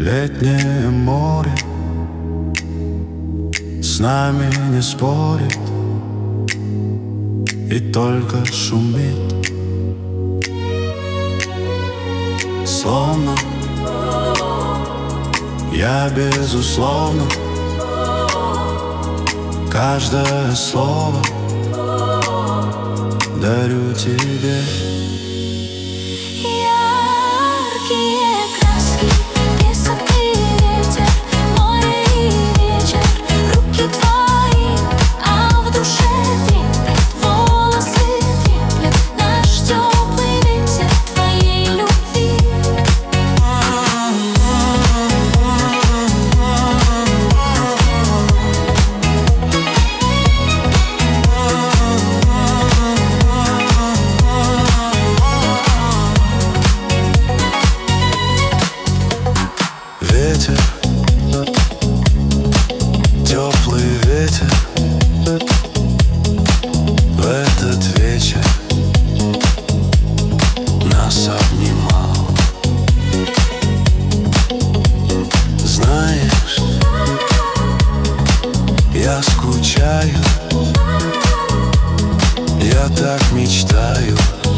Летнее море с нами не спорит и только шумит, словно я безусловно каждое слово дарю тебе. Яркие краски, песок и ветер, море и вечер, руки твои, а в душе трепет, волосы треплет наш теплый ветер твоей любви. Ветер, теплый ветер, в этот вечер нас обнимал. Знаешь, я скучаю, я так мечтаю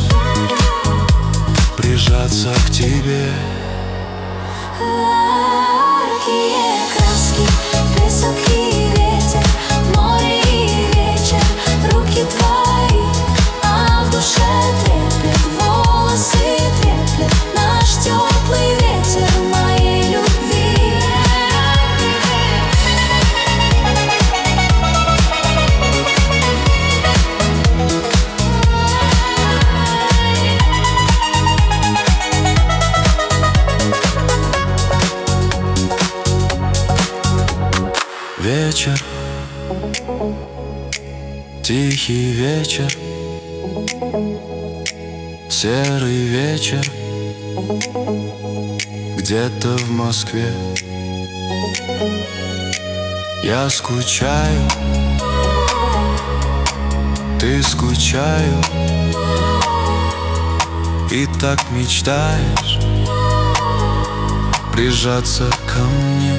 прижаться к тебе. Яркие краски, песок и ветер, море и вечер, руки твои, а в душе трепет, волосы треплет наш теплый ветер моей любви. Вечер, тихий вечер, серый вечер, где-то в Москве. Я скучаю, ты скучаю, и так мечтаешь прижаться ко мне.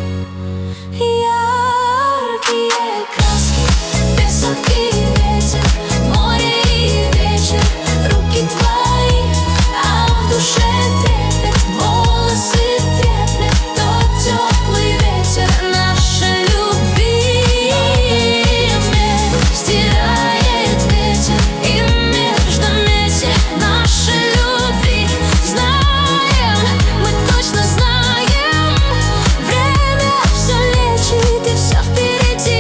Яркие краски, песок и ветер, море и вечер, руки твои, а в душе трепет, волосы треплет тот теплый ветер нашей любви. Стирает ветер и междометия нашей любви. Знаем, мы точно знаем, время все лечит и все впереди.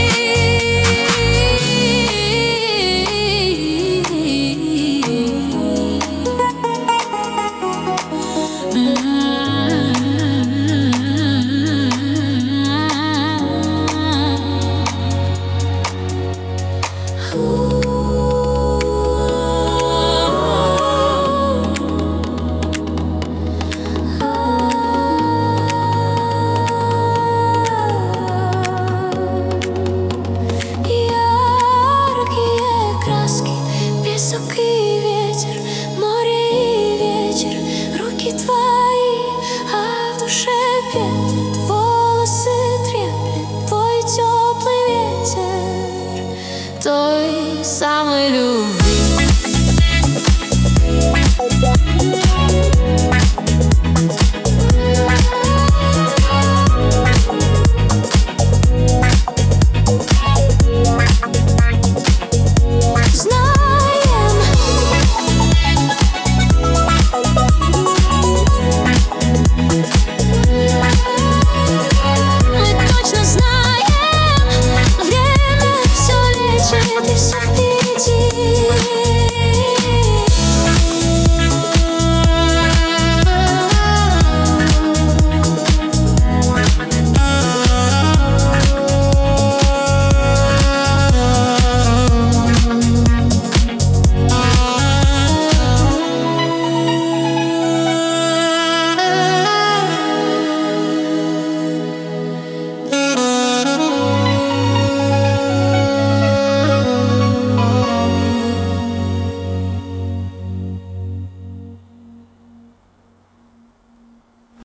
Яркие краски, песок и ветер, море и вечер, руки твои, а в душе петлет, волосы треплет твой теплый ветер той самой любви.